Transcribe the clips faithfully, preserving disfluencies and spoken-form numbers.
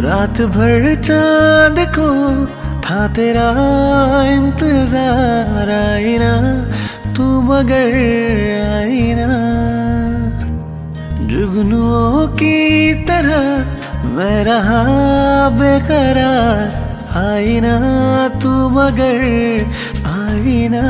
रात भर चांद को था तेरा इंतजार, आई ना तू मगर आई ना। जुगनुओं की तरह मैं रहा बेकरार, आई ना तू मगर आई ना।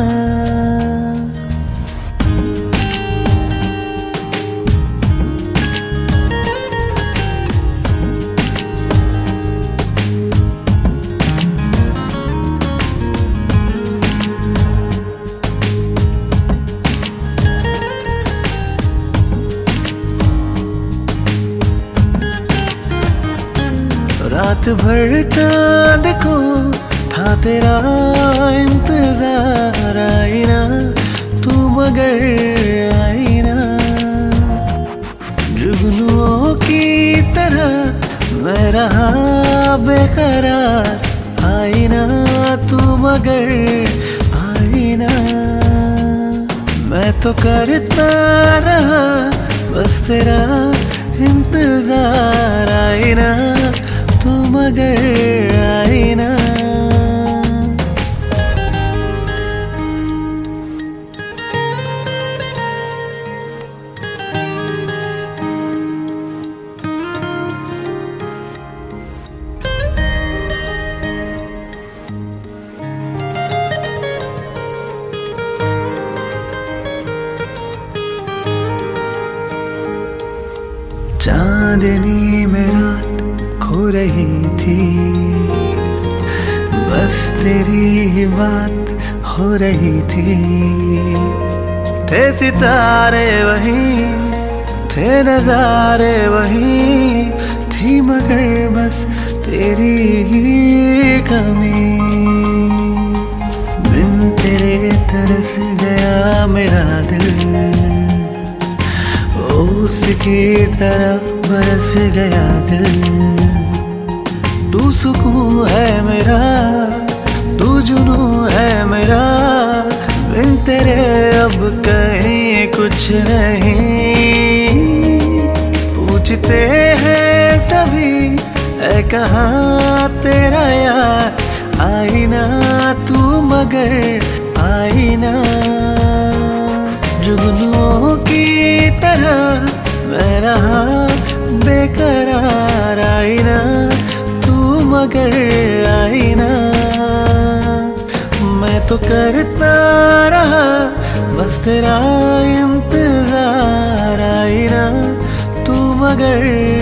रात भर चांद को था तेरा इंतजार, आई ना तू मगर आई ना। जुगनुओं की तरह मैं रहा बेकरार, आई ना तू मगर आई ना। मैं तो करता रहा बस तेरा इंतजार, आई ना तू मगर आई ना। चांदनी में रात खो रही थी, बस तेरी ही बात हो रही थी। थे सितारे वही, थे नजारे वही, थी मगर बस तेरी ही कमी। बिन तेरे तरस गया मेरा दिल, उसकी तरह बरस गया दिल। तू सुकून है मेरा, तू जुनून है मेरा, बिन तेरे अब कहीं कुछ नहीं। पूछते हैं सभी है कहाँ तेरा यार, आई ना तू मगर आई ना। जुगनुओं की तरह मैं रहा बेकरार, आई ना तू मगर आई ना। मैं तो करता रहा बस तेरा इंतजार, आई ना तू मगर